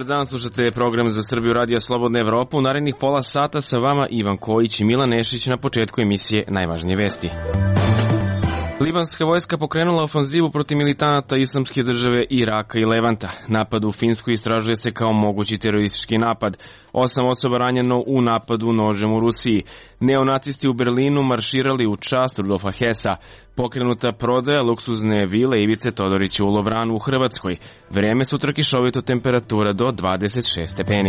Dobar dan, slušate program za Srbiju Radija Slobodna Evropa. U narednih pola sata sa vama Ivan Kojić i Milan Nešić, na početku emisije Najvažnije vesti. Libanska vojska pokrenula ofanzivu protiv militanata Islamske države Iraka i Levanta. Napad u Finskoj istražuje se kao mogući teroristički napad. 8 osoba ranjeno u napadu nožem u Rusiji. Neonacisti u Berlinu marširali u čast Rudolfa Hesa. Pokrenuta prodaja luksuzne vile Ivice Todorića u Lovranu u Hrvatskoj. Vreme sutra kišovito, temperatura do 26 stepeni.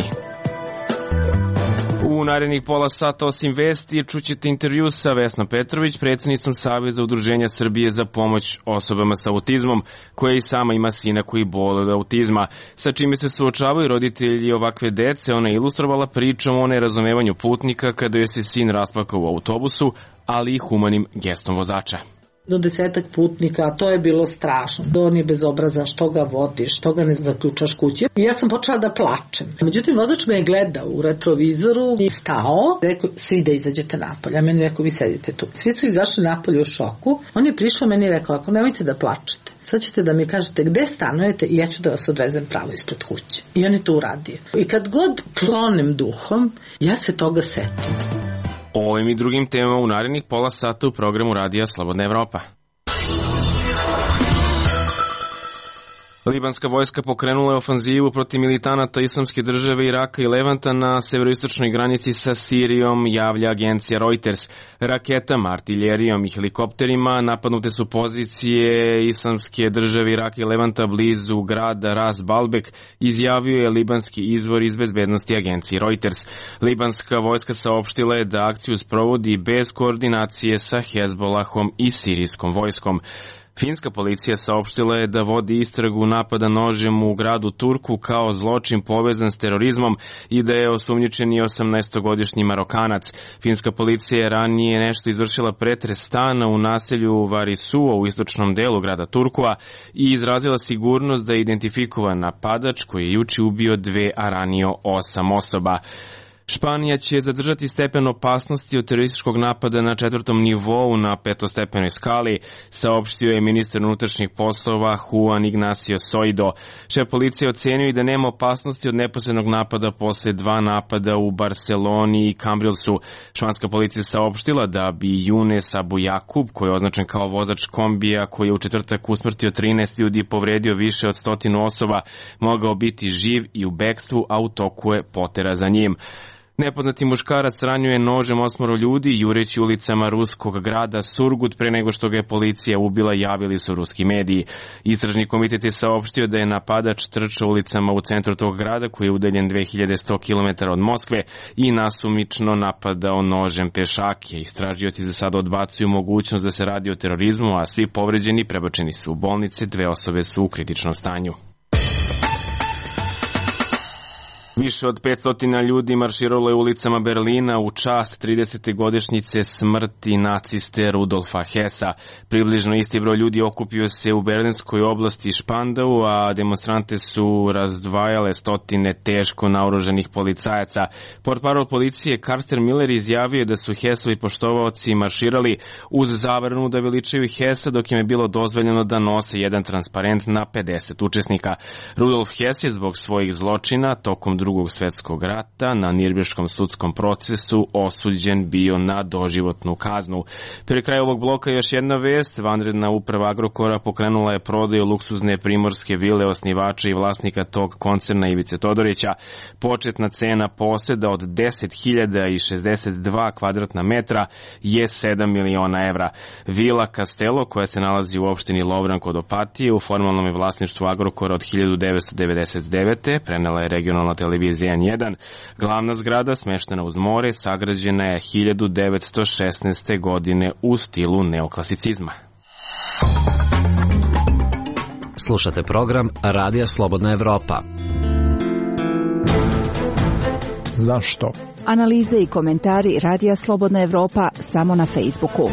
U narednih pola sata osim vesti čućete intervju sa Vesnom Petrović, predsjednicom Saveza udruženja Srbije za pomoć osobama sa autizmom, koja i sama ima sina koji boluje od autizma. Sa čime se suočavaju roditelji ovakve dece, ona je ilustrovala pričom o nerazumevanju putnika kada joj se sin rasplakao u autobusu, ali i humanim gestom vozača. Do 10 putnika, to je bilo strašno. On je bez obraza, što ga vodiš, što ga ne zaključaš kuće. I ja sam počela da plačem. Međutim, vozač me je gledao u retrovizoru i stao, rekao, svi da izađete napolje. A meni rekao, vi sedite tu. Svi su izašli napolje u šoku. On je prišao meni i rekao, ako nemojte da plačete, sad ćete da mi kažete gde stanujete i ja ću da vas odvezem pravo ispred kuće. I on je to uradio. I kad god klonem duhom, ja se toga setim. O ovim i drugim temama u narednih pola sata u programu Radija Slobodna Evropa. Libanska vojska pokrenula je ofanzivu protiv militanata Islamske države Iraka i Levanta na severoistočnoj granici sa Sirijom, javlja agencija Reuters. Raketama, artiljerijom i helikopterima napadnute su pozicije Islamske države Iraka i Levanta blizu grada Ras Balbek, izjavio je libanski izvor iz bezbednosti agencije Reuters. Libanska vojska saopštila je da akciju sprovodi bez koordinacije sa Hezbolahom i sirijskom vojskom. Finska policija saopštila je da vodi istragu napada nožem u gradu Turku kao zločin povezan s terorizmom i da je osumnjičeni 18-godišnji Marokanac. Finska policija je ranije nešto izvršila pretres stana u naselju Varisuo u istočnom delu grada Turkua i izrazila sigurnost da je identifikovan napadač koji je juče ubio 2, a ranio 8 osoba. Španija će zadržati stepen opasnosti od terorističkog napada na 4. nivou na 5-stepenoj skali, saopštio je ministar unutrašnjih poslova Juan Ignacio Zoido. Šef policije ocenio i da nema opasnosti od neposrednog napada posle 2 napada u Barceloni i Cambrilsu. Španska policija saopštila da bi Younes Abu Jakub, koji je označen kao vozač kombija koji je u četvrtak usmrtio 13 ljudi i povredio više od 100 osoba, mogao biti živ i u bekstvu, a u toku je potera za njim. Nepoznati muškarac ranio je nožem 8 ljudi jureći ulicama ruskog grada Surgut pre nego što ga je policija ubila, javili su ruski mediji. Istražni komitet je saopštio da je napadač trčao ulicama u centru tog grada koji je udaljen 2100 km od Moskve i nasumično napadao nožem pešake. Istražioci za sada odbacuju mogućnost da se radi o terorizmu, a svi povređeni prebačeni su u bolnice, 2 osobe su u kritičnom stanju. Više od 500 ljudi marširalo je ulicama Berlina u čast 30. godišnjice smrti naciste Rudolfa Hesa. Približno isti broj ljudi okupio se u berlinskoj oblasti Špandau, a demonstrante su razdvajale 100 teško naoružanih policajaca. Portparol policije Karsten Miller izjavio da su Hesovi poštovaoci marširali uz zabranu da veličaju Hesa, dok im je bilo dozvoljeno da nose jedan transparent na 50 učesnika. Rudolf Hes je zbog svojih zločina tokom Drugog svjetskog rata na Nirnberškom sudskom procesu osuđen bio na doživotnu kaznu. Pri kraju ovog bloka još jedna vest. Vanredna uprava Agrokora pokrenula je prodaju luksuzne primorske vile osnivača i vlasnika tog koncerna Ivice Todorića. Početna cena poseda od 10.062 kvadratna metra je 7 miliona evra. Vila Castello, koja se nalazi u opštini Lovran kod Opatije, u formalnom je vlasništvu Agrokora od 1999. prenela je regionalna televizija N1. Glavna zgrada, smeštena uz more, sagrađena je 1916. godine u stilu neoklasicizma. Slušate program Radija Slobodna Evropa. Zašto? Analize i komentari Radija Slobodna Evropa samo na Facebooku.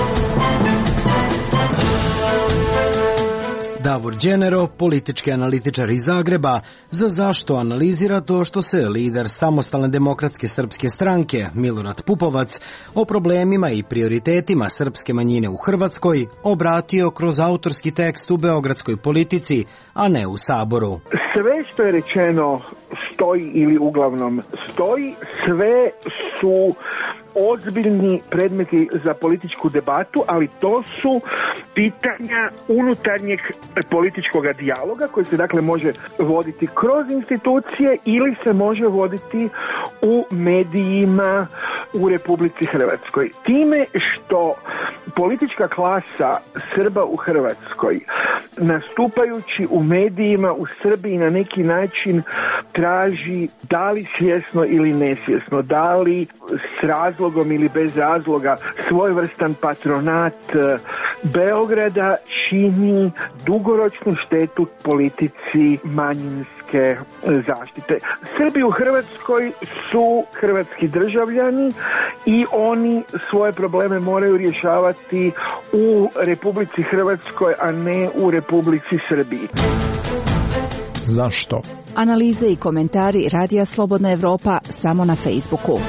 Davor Đenero, politički analitičar iz Zagreba, za zašto analizira to što se lider Samostalne demokratske srpske stranke, Milorad Pupovac, o problemima i prioritetima srpske manjine u Hrvatskoj obratio kroz autorski tekst u beogradskoj Politici, a ne u Saboru. Sve što je rečeno stoji ili uglavnom stoji. Sve su ozbiljni predmeti za političku debatu, ali to su pitanja unutarnjeg političkog dijaloga koji se dakle može voditi kroz institucije ili se može voditi u medijima u Republici Hrvatskoj. Time što politička klasa Srba u Hrvatskoj, nastupajući u medijima u Srbiji, na neki način traži, da li svjesno ili nesvjesno, da li s razlogom ili bez razloga, svojevrstan patronat Beograda, čini dugoročnu štetu politici manjinske zaštite. Srbi u Hrvatskoj su hrvatski državljani i oni svoje probleme moraju rješavati u Republici Hrvatskoj, a ne u Republici Srbiji. Zašto? Analize i komentari Radija Slobodna Evropa samo na Facebooku.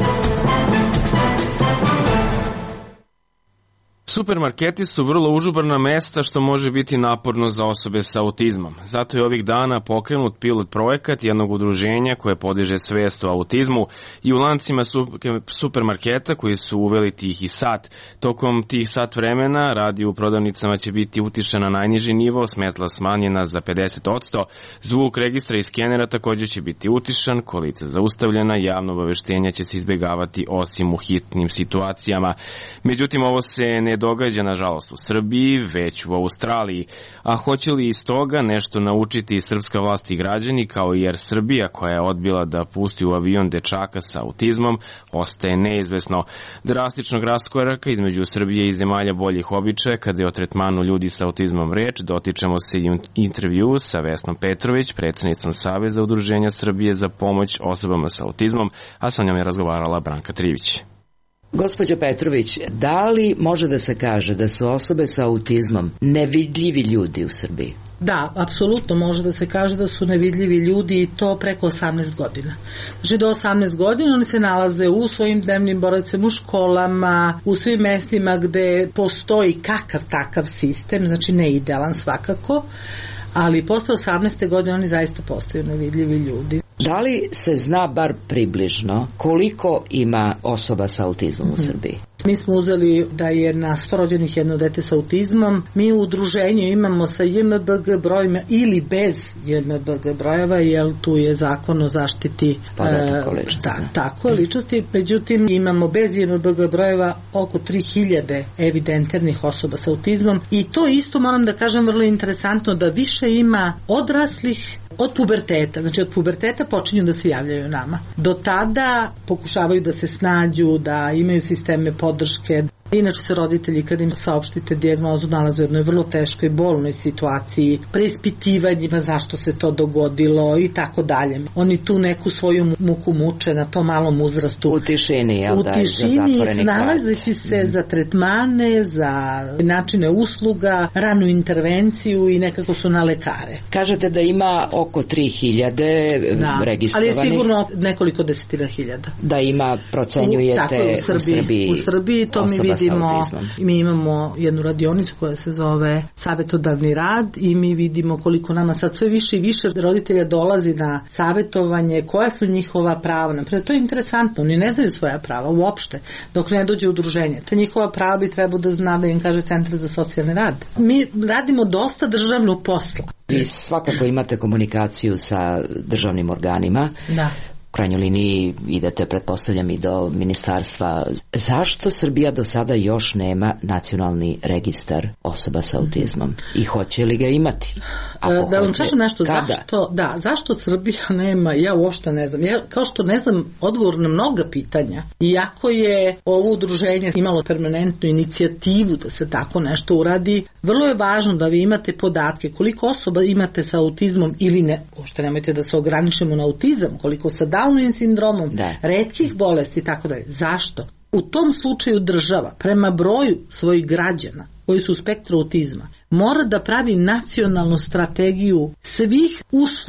Supermarketi su vrlo užubrna mesta što može biti naporno za osobe sa autizmom. Zato je ovih dana pokrenut pilot projekat jednog udruženja koje podiže svest o autizmu i u lancima supermarketa koji su uveli tihi sat. Tokom tih sat vremena radio u prodavnicama će biti utišan na najniži nivo, smetla smanjena za 50%, zvuk registra i skenera također će biti utišan, kolica zaustavljena, javno obaveštenja će se izbjegavati osim u hitnim situacijama. Međutim, ovo se ne događa nažalost u Srbiji, već u Australiji. A hoće li iz toga nešto naučiti srpska vlast i građani, kao i Air Srbija koja je odbila da pusti u avion dečaka sa autizmom, ostaje neizvesno. Drastičnog raskoraka između Srbije i zemalja boljih običaja, kada je o tretmanu ljudi sa autizmom reč, dotičemo se i intervju sa Vesnom Petrović, predsjednicom Saveza udruženja Srbije za pomoć osobama sa autizmom, a sa njom je razgovarala Branka Trivić. Gospođo Petrović, da li može da se kaže da su osobe sa autizmom nevidljivi ljudi u Srbiji? Da, apsolutno može da se kaže da su nevidljivi ljudi i to preko 18 godina. Znači do 18 godina oni se nalaze u svojim dnevnim boravcima, u školama, u svim mestima gde postoji kakav takav sistem, znači ne idealan svakako, ali posle 18. godine oni zaista postaju nevidljivi ljudi. Da li se zna bar približno koliko ima osoba sa autizmom u Srbiji? Mi smo uzeli da je na 100 rođenih jedno dete sa autizmom. Mi u udruženju imamo sa JMBG brojima ili bez JMBG brojeva, jer tu je zakon o zaštiti podataka o ličnosti. Tako, ličnosti. Međutim, imamo bez JMBG brojeva oko 3000 evidentiranih osoba sa autizmom i to isto moram da kažem vrlo interesantno da više ima odraslih od puberteta. Znači od puberteta počinju da se javljaju nama. Do tada pokušavaju da se snađu, da imaju sisteme podrške. Inače se roditelji kad im saopštite dijagnozu nalaze u jednoj vrlo teškoj bolnoj situaciji, preispitivanjima zašto se to dogodilo i tako dalje. Oni tu neku svoju muku muče na tom malom uzrastu. U tišini, jel da? U tišini, snalazeći se za tretmane, za načine usluga, ranu intervenciju i nekako su na lekare. Kažete da ima oko 3000 registrovanih. Ali je sigurno nekoliko desetina hiljada. Da ima, procenjujete u Srbiji. U Srbiji to mi vidimo. Mi imamo jednu radionicu koja se zove savjetodavni rad i mi vidimo koliko nama sad sve više i više roditelja dolazi na savjetovanje, koja su njihova prava. Naprijed, to je interesantno, oni ne znaju svoja prava uopšte dok ne dođe udruženje. Ta njihova prava bi trebao da zna da im kaže Centar za socijalni rad. Mi radimo dosta državnog posla. Vi svakako imate komunikaciju sa državnim organima. Da. U krajnjoj liniji idete, pretpostavljam, i do ministarstva. Zašto Srbija do sada još nema nacionalni registar osoba sa autizmom? I hoće li ga imati? Da vam kažem nešto, zašto Srbija nema, ja uopšte ne znam. Ja, kao što ne znam odgovor na mnoga pitanja, iako je ovo udruženje imalo permanentnu inicijativu da se tako nešto uradi, vrlo je važno da vi imate podatke koliko osoba imate sa autizmom ili ne, uopšte nemojte da se ograničimo na autizam, koliko sa Downovim sindromom, retkih bolesti i tako dalje. Zašto? U tom slučaju država prema broju svojih građana koji su u spektru autizma mora da pravi nacionalnu strategiju svih usluga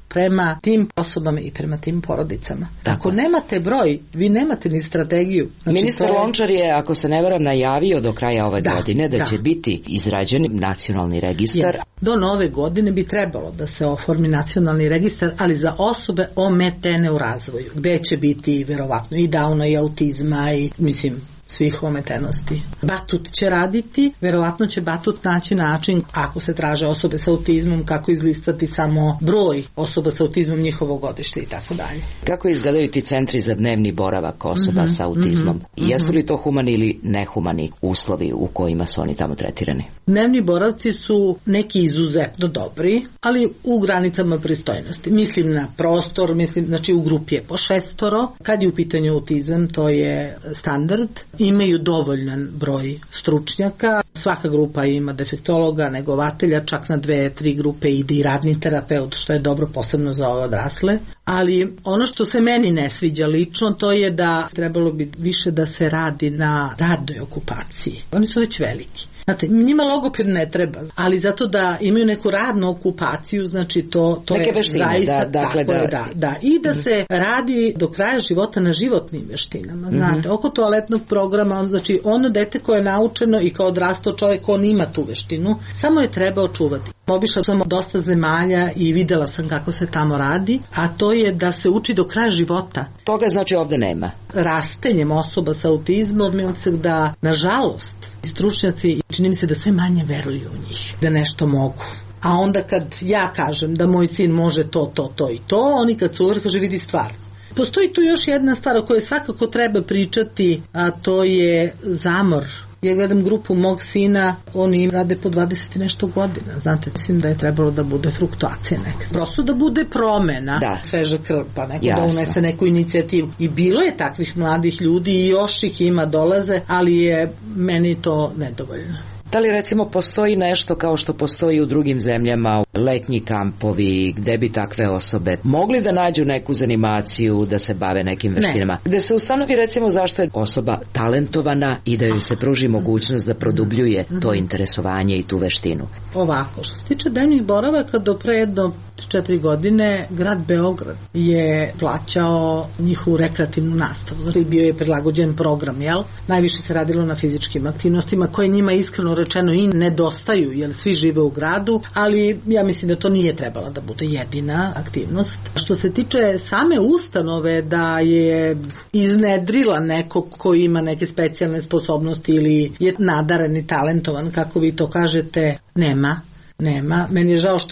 prema tim osobama i prema tim porodicama. Ako nemate broj, vi nemate ni strategiju. Znači, ministar Lončar je, ako se ne varam, najavio do kraja ove godine da će biti izrađen nacionalni registar. Do nove godine bi trebalo da se oformi nacionalni registar, ali za osobe ometene u razvoju, gde će biti verovatno i Downa i autizma i svih ometenosti. Batut će raditi, verovatno će Batut naći način, ako se traže osobe sa autizmom, kako izlistati samo broj osoba sa autizmom, njihovo godište i tako dalje. Kako izgledaju ti centri za dnevni boravak osoba sa autizmom? Jesu li to humani ili nehumani uslovi u kojima su oni tamo tretirani? Dnevni boravci su neki izuzetno dobri, ali u granicama pristojnosti. Mislim na prostor, znači u grupi je po 6. Kad je u pitanju autizam, to je standard. Imaju dovoljan broj stručnjaka, svaka grupa ima defektologa, negovatelja, čak na 2-3 grupe ide i radni terapeut, što je dobro posebno za ove odrasle. Ali ono što se meni ne sviđa lično, to je da trebalo bi više da se radi na radnoj okupaciji. Oni su već veliki. Znate, njima logoped ne treba, ali zato da imaju neku radnu okupaciju, znači to neke je veštine, zaista dakle, da. I da se radi do kraja života na životnim veštinama. Znate, oko toaletnog programa, znači ono dete koje je naučeno i kao odrastao čovjek, on ima tu veštinu, samo je treba očuvati. Obišla sam dosta zemalja i videla sam kako se tamo radi, a to je da se uči do kraja života. Toga znači ovde nema. Rastenjem osoba sa autizmom, mislim se da, nažalost, stručnjaci, čini mi se da sve manje veruju u njih, da nešto mogu. A onda kad ja kažem da moj sin može to i to, oni kad su uvijek kaže vidi stvar. Postoji tu još jedna stvar o kojoj svakako treba pričati, a to je zamor. Ja gledam grupu mog sina, oni im rade po 20 i nešto godina. Znate, mislim da je trebalo da bude fluktuacija neka. Prosto da bude promena, sveža krv, pa neko da unese neku inicijativu. I bilo je takvih mladih ljudi i još ih ima, dolaze, ali je meni to nedovoljno. Da li recimo postoji nešto kao što postoji u drugim zemljama, letnji kampovi, gde bi takve osobe mogli da nađu neku zanimaciju, da se bave nekim veštinama? Gde se ustanovi recimo zašto je osoba talentovana i da joj se pruži mogućnost da produbljuje to interesovanje i tu veštinu? Ovako, što se tiče dnevnih boravaka, do pre jedno 4 godine grad Beograd je plaćao njihovu rekreativnu nastavu. Znači, bio je prilagođen program, jel? Najviše se radilo na fizičkim aktivnostima koje njima iskreno rečeno i nedostaju, jer svi žive u gradu, ali ja mislim da to nije trebala da bude jedina aktivnost. Što se tiče same ustanove da je iznedrila nekog koji ima neke specijalne sposobnosti ili je nadaren i talentovan, kako vi to kažete, nema. Meni je žao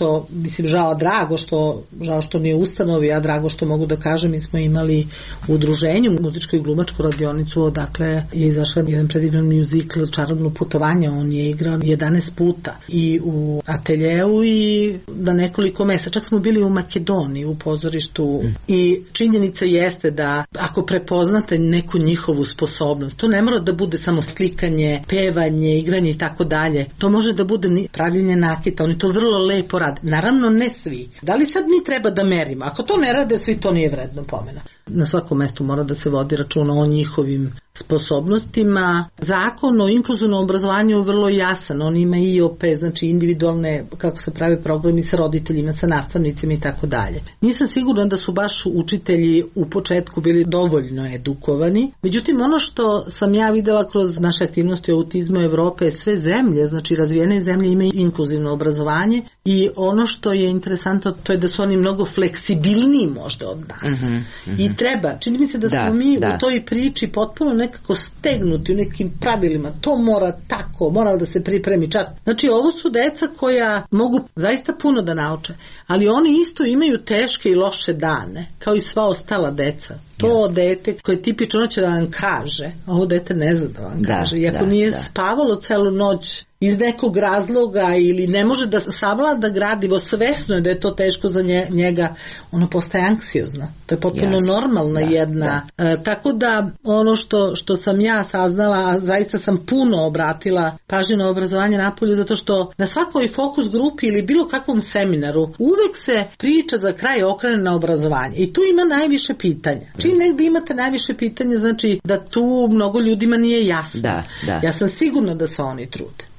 što nije ustanovi, a drago što mogu da kažem, mi smo imali u udruženju muzičku i glumačku radionicu, odakle je izašao jedan predivan muzikl Čarobno putovanje, on je igrao 11 puta i u ateljeu i na nekoliko mesta, čak smo bili u Makedoniji u pozorištu i činjenica jeste da ako prepoznate neku njihovu sposobnost, to ne mora da bude samo slikanje, pevanje, igranje i tako dalje, to može da bude pravljenje nakita. Oni to vrlo lepo rade. Naravno, ne svi. Da li sad mi treba da merimo? Ako to ne rade svi, to nije vredno pomena. Na svakom mestu mora da se vodi računa o njihovim sposobnostima. Zakon o inkluzivnom obrazovanju je vrlo jasan. On ima IOP, znači individualne, kako se prave programi sa roditeljima, sa nastavnicima i tako dalje. Nisam sigurna da su baš učitelji u početku bili dovoljno edukovani. Međutim, ono što sam ja videla kroz naše aktivnosti o autizmu Evrope, sve zemlje, znači razvijene zemlje imaju inkluzivno obrazovanje i ono što je interesantno to je da su oni mnogo fleksibilniji možda od nas. I treba, čini mi se da smo mi u toj priči potpuno nekako stegnuti u nekim pravilima, to mora tako, mora da se pripremi čas. Znači ovo su deca koja mogu zaista puno da nauče, ali oni isto imaju teške i loše dane, kao i sva ostala deca. To dete koje tipično će da vam kaže, a ovo dete ne zna da vam kaže. I ako nije spavalo celu noć iz nekog razloga ili ne može da savlada gradivo, svesno je da je to teško za njega, ono postaje anksiozno. To je potpuno normalna jedna. Tako da ono što sam ja saznala, zaista sam puno obratila pažnju na obrazovanje napolju, zato što na svakoj fokus grupi ili bilo kakvom seminaru uvek se priča za kraj okrene na obrazovanje. I tu ima najviše pitanja. Čim negdje imate najviše pitanja, znači da tu mnogo ljudima nije jasno. Ja sam sigurna da se oni trude.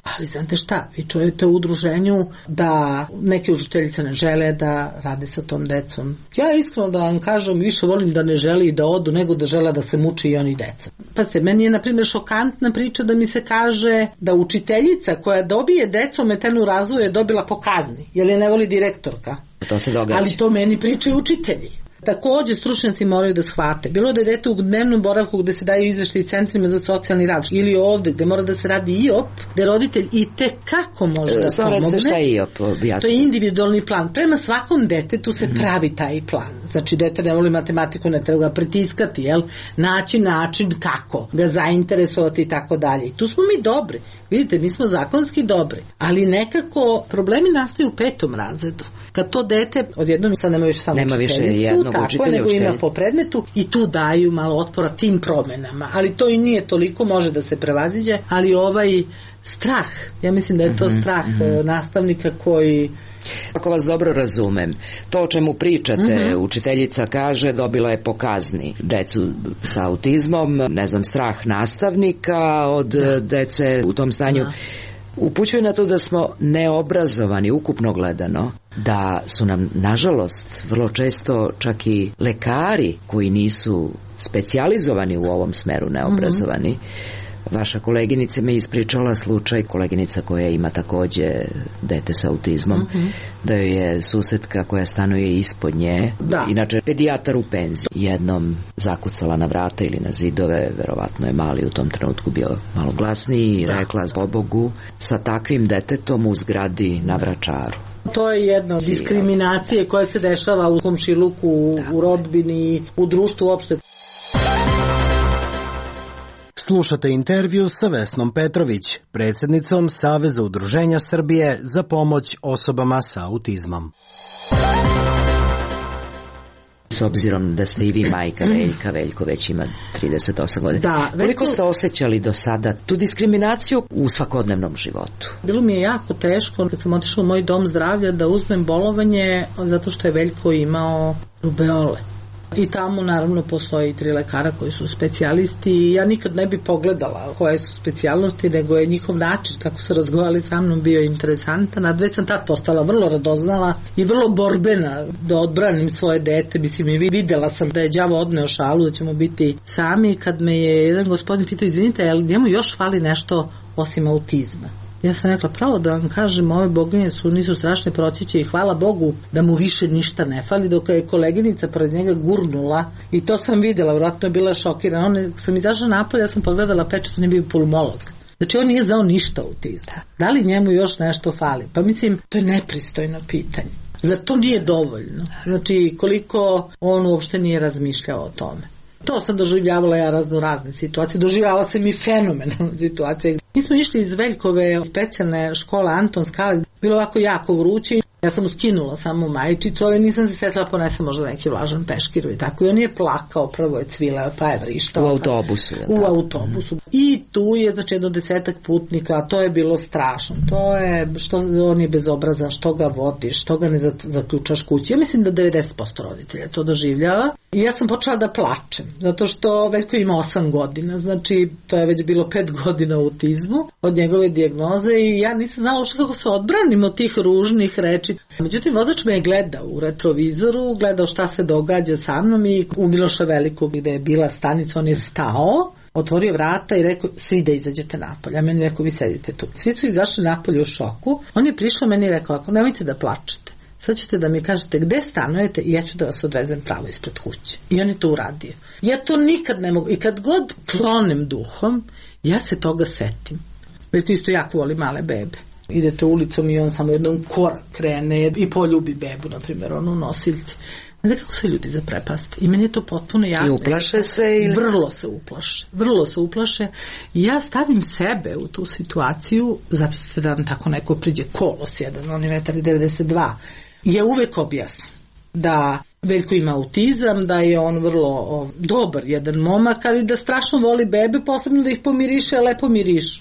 Ali znate šta, vi čujete u udruženju da neke učiteljice ne žele da rade sa tom decom. Ja iskreno da vam kažem, više volim da ne želi da odu nego da žele da se muči i oni deca. Pa se, meni je na primjer šokantna priča da mi se kaže da učiteljica koja dobije decu ometenu razvoju je dobila po kazni, jer je ne voli direktorka. To se događa. Ali to meni pričaju učitelji. Takođe, stručnjaci moraju da shvate. Bilo da je dete u dnevnom boravku gde se daju izveštaji centrima za socijalni rad ili ovde gde mora da se radi IOP, gde roditelj i te kako može da pomogne. Šta je IOP? To je individualni plan. Prema svakom detetu se pravi taj plan. Znači, dete ne voli matematiku, ne treba ga pritiskati, jel? Naći način kako ga zainteresovati i tako dalje. I tu smo mi dobri. Vidite, mi smo zakonski dobri, ali nekako problemi nastaju u 5. razredu. Kad to dete, odjednom sad nema više samo učiteljicu, tako, nego ima po predmetu i tu daju malo otpora tim promenama. Ali to i nije toliko, može da se prevaziđe, ali ovaj strah, ja mislim da je to strah nastavnika koji... Ako vas dobro razumem, to o čemu pričate, učiteljica kaže dobila je po kazni decu sa autizmom, ne znam, strah nastavnika od dece u tom stanju. Upućuje na to da smo neobrazovani, ukupno gledano, da su nam, nažalost, vrlo često čak i lekari koji nisu specijalizovani u ovom smeru neobrazovani. Vaša koleginica mi ispričala slučaj, koleginica koja ima takođe dete sa autizmom, da joj je susetka koja stanuje ispod nje, inače pedijatar u penziji, jednom zakucala na vrata ili na zidove, verovatno je mali u tom trenutku bio malo glasniji i rekla, pobogu, sa takvim detetom u zgradi na Vračaru. To je jedna diskriminacije koja se dešava u komšiluku, u rodbini, u društvu uopšte. Slušate intervju sa Vesnom Petrović, predsjednicom Saveza udruženja Srbije za pomoć osobama sa autizmom. S obzirom da ste i vi majka Veljka, Veljko već ima 38 godina. Koliko ste osjećali do sada tu diskriminaciju u svakodnevnom životu? Bilo mi je jako teško kad sam otišla u moj dom zdravlja da uzmem bolovanje zato što je Veljko imao rubeole. I tamo naravno postoji 3 lekara koji su specijalisti i ja nikad ne bi pogledala koje su specijalnosti, nego je njihov način kako su razgovarali sa mnom bio interesantan, a već sam tad postala vrlo radoznala i vrlo borbena da odbranim svoje dete. Mislim, i videla sam da je đavo odneo šalu, da ćemo biti sami, kad me je jedan gospodin pitao, izvinite, ali njemu još fali nešto osim autizma? Ja sam rekla, pravo da vam kažem, ove boginje nisu strašne proćiće i hvala Bogu da mu više ništa ne fali, dok je koleginica pred njega gurnula i to sam videla, vjerojatno je bila šokirana. On sam izašla napolje, ja sam pogledala pečet, on je bio pulmolog. Znači on nije znao ništa o autizmu. Da li njemu još nešto fali? Pa mislim, to je nepristojno pitanje. Zar to nije dovoljno? Znači koliko on uopšte nije razmišljao o tome. To sam doživljavala ja razne situacije. Doživljavala sam i fenomenalne situacije. Mi smo išli iz Veljkove specijalne škole Anton Skala, bilo ovako jako vruće. Ja sam mu skinula samo majčicu, ali nisam se setila ponesem možda neki vlažan peškir i tako. I on je plakao, prvo je cvileo, pa je vrištao. U autobusu. U autobusu. I tu je znači jedno 10 putnika, to je bilo strašno. To je, što on je bezobrazan, što ga vodiš, što ga ne zaključaš kući. Ja mislim da 90% roditelja to doživljava. I ja sam počela da plačem, zato što Veljko ima 8 godina, znači to je već bilo 5 godina u autizmu od njegove dijagnoze i ja nisam znala uopšte kako se odbranim od tih ružnih reči. Međutim, vozač me je gledao u retrovizoru, gledao šta se događa sa mnom i u Miloša Velikog gde je bila stanica, on je stao, otvorio vrata i rekao, svi da izađete napolje. A meni rekao, vi sedite tu. Svi su izašli napolje u šoku. On je prišao meni i rekao, ako nemojte da plačete, sad ćete da mi kažete gde stanujete i ja ću da vas odvezem pravo ispred kuće. I on je to uradio. Ja to nikad ne mogu. I kad god klonem duhom, ja se toga setim. Veljko isto jako voli male bebe. Idete ulicom i on samo jednom korak krene i poljubi bebu, na primjer, onu nosiljci. Znate kako se ljudi zaprepaste. I meni je to potpuno jasno. I uplaše se? Ili? Vrlo se uplaše. I ja stavim sebe u tu situaciju, zamislite da vam tako neko priđe kolos jedan, on je 1,92 m. Ja uvek objasnim da Veljko ima autizam, da je on vrlo dobar jedan momak, ali da strašno voli bebe, posebno da ih pomiriše, lepo mirišu.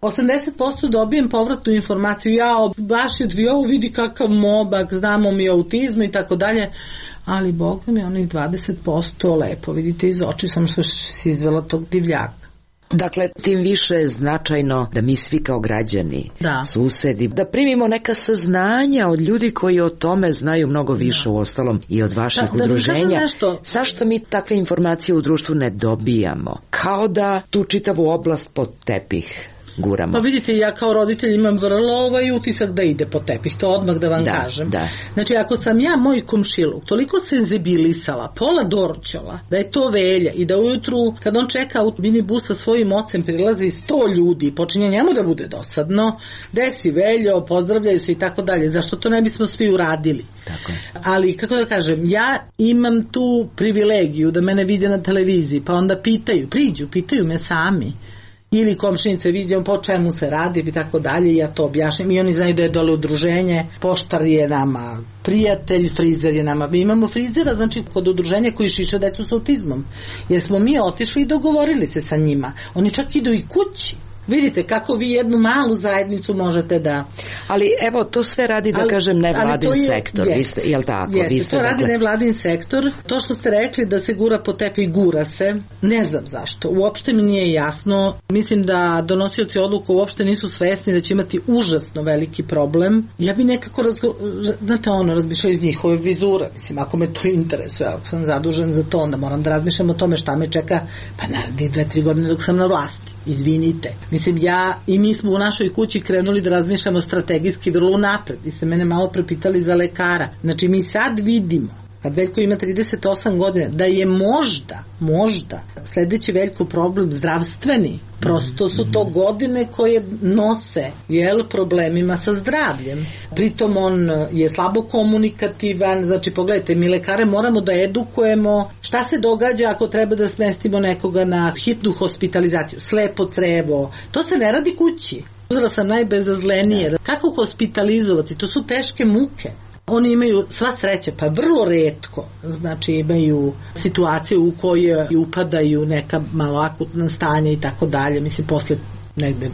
80% dobijem povratnu informaciju, baš je vidi kakav mobak, znamo mi autizmu i tako dalje, ali Boga mi onih 20% lepo, vidite iz oči sam što si izvela tog divljaka. Dakle, tim više je značajno da mi svi kao građani, susedi, da primimo neka saznanja od ljudi koji o tome znaju mnogo više, u ostalom i od vaših udruženja. Zašto mi takve informacije u društvu ne dobijamo? Kao da tu čitavu oblast pod tepih guramo. Pa vidite, ja kao roditelj imam vrlo utisak da ide po tepih, to odmah da vam kažem. Znači, ako sam ja moj komšiluk toliko senzibilisala, pola Dorćola, da je to Velja i da ujutru kad on čeka u minibus sa svojim ocem prilazi 100 ljudi, počinje njemu da bude dosadno, desi Veljo, pozdravljaju se i tako dalje, zašto to ne bismo svi uradili? Tako je. Ali, kako da kažem, ja imam tu privilegiju da mene vide na televiziji, pa onda pitaju me sami. Ili komšinice vidimo po čemu se radi i tako dalje, i ja to objašnjam i oni znaju da je dole udruženje, poštar je nama prijatelj, frizer je nama, mi imamo frizera, znači kod udruženja koji šiša decu sa autizmom, jer smo mi otišli i dogovorili se sa njima, oni čak idu i kući. Vidite kako vi jednu malu zajednicu možete da... Ali evo, to sve radi, da kažem, nevladin sektor. Jel tako? To radi nevladin sektor. To što ste rekli da se gura po tepih, gura se. Ne znam zašto. Uopšte mi nije jasno. Mislim da donosioci odluka uopšte nisu svesni da će imati užasno veliki problem. Ja bi nekako razmišljala iz njihove vizure. Mislim, ako me to interesuje, ako sam zadužen za to, onda moram da razmišljam o tome šta me čeka, pa narednih 2-3 godine dok sam na vlasti. Izvinite. Mislim, ja i mi smo u našoj kući krenuli da razmišljamo strategijski vrlo unapred. Vi ste mene malo prepitali za lekara. Znači, mi sad vidimo, kad Veljko ima 38 godina, da je možda sljedeći Veljko problem zdravstveni. Prosto su to godine koje nose problemima sa zdravljem. Pritom on je slabo komunikativan. Znači, pogledajte, mi lekare moramo da edukujemo šta se događa ako treba da smestimo nekoga na hitnu hospitalizaciju. Slepo crevo. To se ne radi kući. Uzela sam najbezazlenije. Kako hospitalizovati? To su teške muke. Oni imaju sva sreće, pa vrlo retko, znači imaju situaciju u kojoj upadaju neka malo akutna stanja i tako dalje, mislim posle negde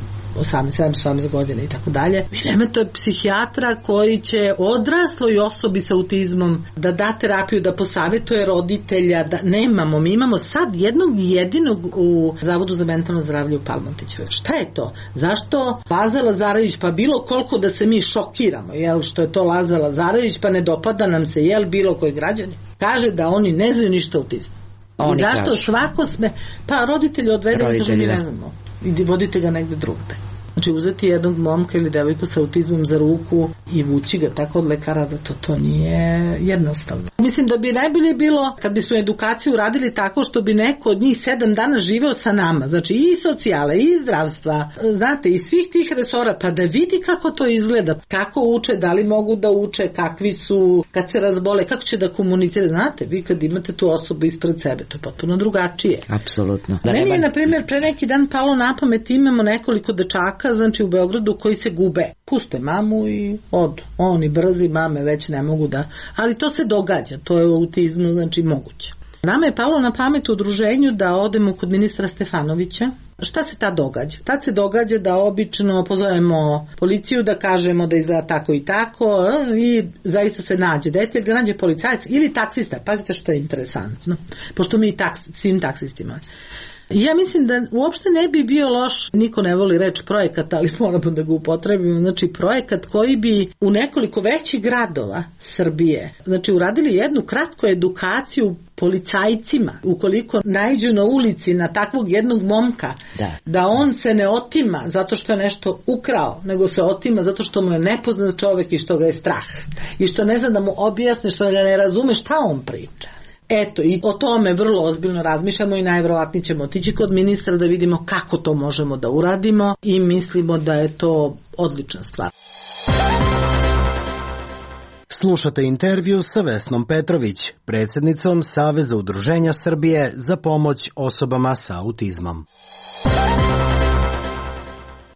18 godina i tako dalje. Vi nemate psihijatra koji će odrasloj osobi sa autizmom da da terapiju, da posavjetuje roditelja, da nemamo. Mi imamo sad jednog jedinog u Zavodu za mentalno zdravlje u Palmontićevoj. Šta je to? Zašto Laza Lazarević, pa bilo koliko da se mi šokiramo, što je to Laza Lazarević, pa ne dopada nam se, bilo koji građani, kaže da oni ne znaju ništa o autizmu. I zašto svako pa roditelji odvedu, mi ne znamo. I vodite ga negde drugde. Znači, uzeti jednog momka ili devojku sa autizmom za ruku i vući ga tako od lekara, da to nije jednostavno. Mislim da bi najbolje bilo kad bismo edukaciju radili tako što bi neko od njih 7 dana živeo sa nama, znači i socijale i zdravstva, znate, i svih tih resora, pa da vidi kako to izgleda, kako uče, da li mogu da uče, kakvi su, kad se razbole, kako će da komunicira. Znate, vi kad imate tu osobu ispred sebe, to je potpuno drugačije. Apsolutno. Meni je, na primjer, pre neki dan palo na pamet, imamo nekoliko dečaka, znači u Beogradu, koji se gube. Puste mamu i odu. Oni brzi, mame već ne mogu da... Ali to se događa, to je u autizmu, znači moguće. Nama je palo na pamet u udruženju da odemo kod ministra Stefanovića. Šta se tad događa? Tad se događa da obično pozovemo policiju, da kažemo da izgleda tako i tako i zaista se nađe dete, ili ga nađe policajac ili taksista. Pazite što je interesantno, pošto mi svim taksistima. Ja mislim da uopšte ne bi bio loš, niko ne voli reč projekat, ali moramo da ga upotrebimo, znači projekat koji bi u nekoliko većih gradova Srbije, znači uradili jednu kratku edukaciju policajcima, ukoliko naiđu na ulici na takvog jednog momka, da on se ne otima zato što je nešto ukrao, nego se otima zato što mu je nepoznat čovek i što ga je strah. I što ne zna da mu objasne, što ga ne razume šta on priča. Eto, i o tome vrlo ozbiljno razmišljamo i najverovatnije ćemo otići kod ministra da vidimo kako to možemo da uradimo i mislimo da je to odlična stvar. Slušate intervju sa Vesnom Petrović, predsjednicom Saveza udruženja Srbije za pomoć osobama sa autizmom.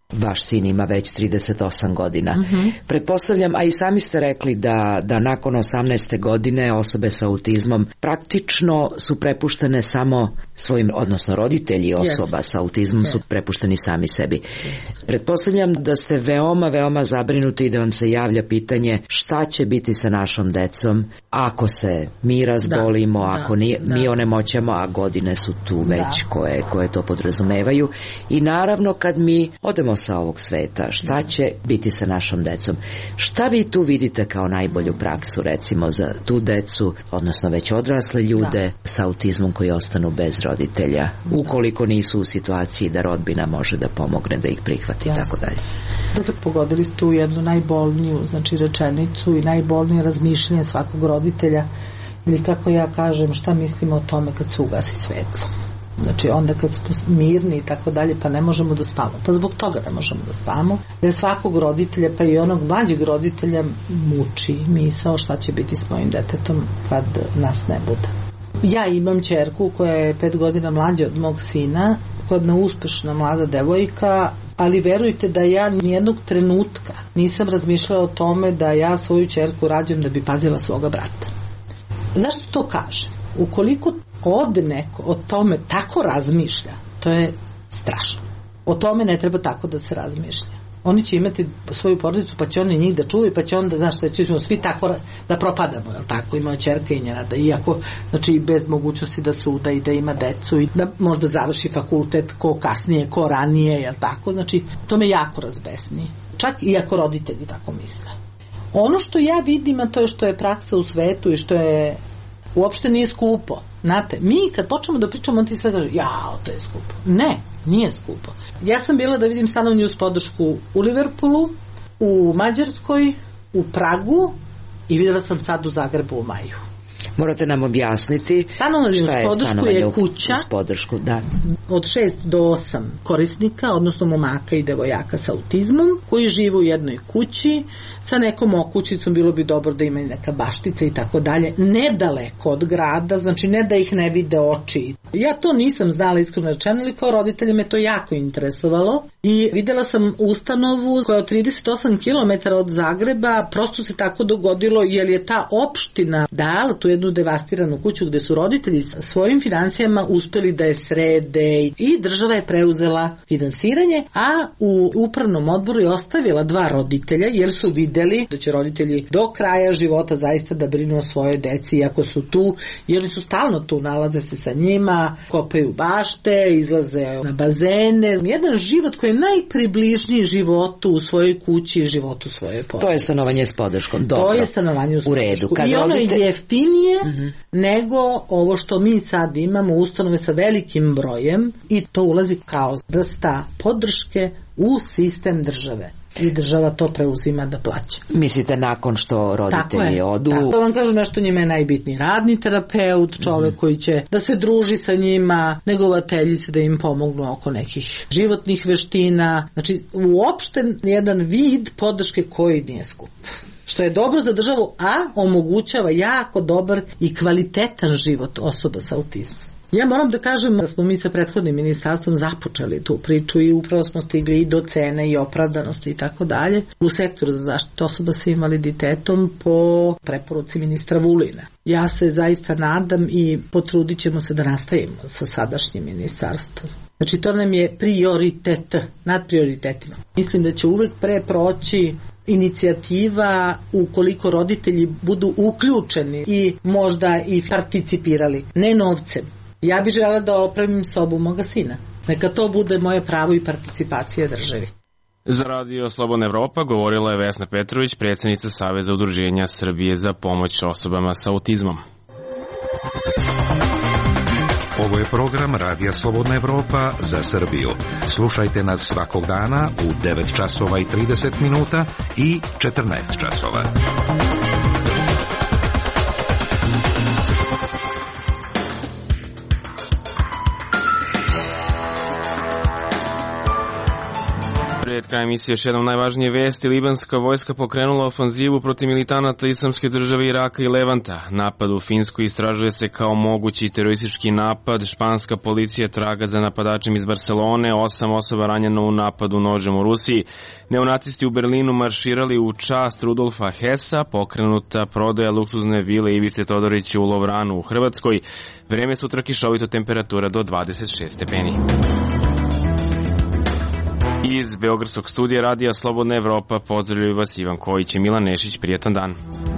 Vaš sin ima već 38 godina. Pretpostavljam, a i sami ste rekli da nakon 18. godine osobe sa autizmom praktično su prepuštene samo svojim, odnosno roditelji osoba sa autizmom su prepušteni sami sebi. Pretpostavljam da ste veoma zabrinuti i da vam se javlja pitanje šta će biti sa našom decom ako se mi razbolimo, ako mi onemoćamo, a godine su tu već koje to podrazumevaju. I naravno kad mi odemo sa ovog sveta, šta će biti sa našom decom? Šta vi tu vidite kao najbolju praksu, recimo, za tu decu, odnosno već odrasle ljude sa autizmom koji ostanu bez roditelja, ukoliko nisu u situaciji da rodbina može da pomogne, da ih prihvati i tako dalje? Dakle, pogodili ste u jednu najbolniju, rečenicu i najbolnije razmišljanje svakog roditelja, ili kako ja kažem, šta mislimo o tome kad se ugasi svetlo. Znači onda kad smo mirni i tako dalje, pa ne možemo da spavamo. Pa zbog toga ne možemo da spavamo, jer svakog roditelja, pa i onog mlađeg roditelja, muči misao šta će biti s mojim detetom kad nas ne bude. Ja imam ćerku koja je 5 godina mlađa od mog sina, koja je jedna uspešna mlada devojka, ali verujte da ja nijednog trenutka nisam razmišljala o tome da ja svoju ćerku rađam da bi pazila svoga brata. Zašto to kažem? Ukoliko ovde neko o tome tako razmišlja, to je strašno. O tome ne treba tako da se razmišlja. Oni će imati svoju porodicu, pa će oni njih da čuvaju, pa će onda, znaš, ćemo svi tako da propadamo, jel tako? Ima ćerka i njena, da iako, znači, bez mogućnosti da suda i da ima decu i da možda završi fakultet, ko kasnije, ko ranije, jel tako? Znači, to me jako razbesni. Čak i ako roditelji tako misle. Ono što ja vidim, a to je što je praksa u svetu i što je uopšte nije skupo. Znate, mi kad počnemo da pričamo, on ti sad kaže, jao, to je skupo. Ne, nije skupo. Ja sam bila da vidim stanovnju uz podršku u Liverpoolu, u Mađarskoj, u Pragu i videla sam sad u Zagrebu u maju. Morate nam objasniti šta je stanovanje kuća uz podršku, da. Od 6 do 8 korisnika, odnosno momaka i devojaka sa autizmom, koji žive u jednoj kući sa nekom okućicom, bilo bi dobro da imaju neka baštica i tako dalje, nedaleko od grada, znači ne da ih ne vide oči. Ja to nisam znala iskreno rečeno, ali kao roditelje me to jako interesovalo i videla sam ustanovu koja je od 38 km od Zagreba, prosto se tako dogodilo jer je ta opština dala tu jednu devastiranu kuću gde su roditelji sa svojim financijama uspeli da je srede i država je preuzela finansiranje, a u upravnom odboru je ostavila 2 roditelja jer su videli da će roditelji do kraja života zaista da brinu o svojoj deci iako su tu, jer oni su stalno tu, nalaze se sa njima, kopaju bašte, izlaze na bazene, jedan život koji je najpribližniji životu u svojoj kući i životu svoje porodice. To je stanovanje s podrškom, dobro. To je stanovanje s podrškom. I ono je jeftinije nego ovo što mi sad imamo, ustanove sa velikim brojem, i to ulazi kao vrsta podrške u sistem države. I država to preuzima da plaća. Mislite nakon što roditelji odu? Tako vam kažem nešto, njima je najbitniji radni terapeut, čovek koji će da se druži sa njima, negovateljice da im pomognu oko nekih životnih veština. Znači, uopšte jedan vid podrške koji nije skup. Što je dobro za državu, a omogućava jako dobar i kvalitetan život osoba sa autizmom. Ja moram da kažem da smo mi sa prethodnim ministarstvom započeli tu priču i upravo smo stigli i do cene i opravdanosti i tako dalje u sektoru za zaštitu osoba sa invaliditetom po preporuci ministra Vulina. Ja se zaista nadam i potrudit ćemo se da nastavimo sa sadašnjim ministarstvom. Znači to nam je prioritet nad prioritetima. Mislim da će uvek pre proći inicijativa ukoliko roditelji budu uključeni i možda i participirali, ne novcem. Ja bih želela da opremim sobu moga sina. Neka to bude moje pravo i participacija državi. Za Radio Slobodna Evropa govorila je Vesna Petrović, predsjednica Saveza udruženja Srbije za pomoć osobama sa autizmom. Ovo je program Radija Slobodna Evropa za Srbiju. Slušajte nas svakog dana u 9 časova i 30 minuta i 14 časova. Pred krajem emisije još jednom najvažnije vesti. Libanska vojska pokrenula ofanzivu protiv militanata Islamske države Iraka i Levanta. Napad u Finskoj istražuje se kao mogući teroristički napad. Španska policija traga za napadačem iz Barcelone. 8 osoba ranjeno u napadu nožem u Rusiji. Neonacisti u Berlinu marširali u čast Rudolfa Hessa. Pokrenuta prodaja luksuzne vile Ivice Todorića u Lovranu u Hrvatskoj. Vreme sutra kišovito, temperatura do 26 stepeni. Iz Beogradskog studija Radija Slobodna Evropa pozdravljaju vas Ivan Kojić i Milan Nešić. Prijetan dan.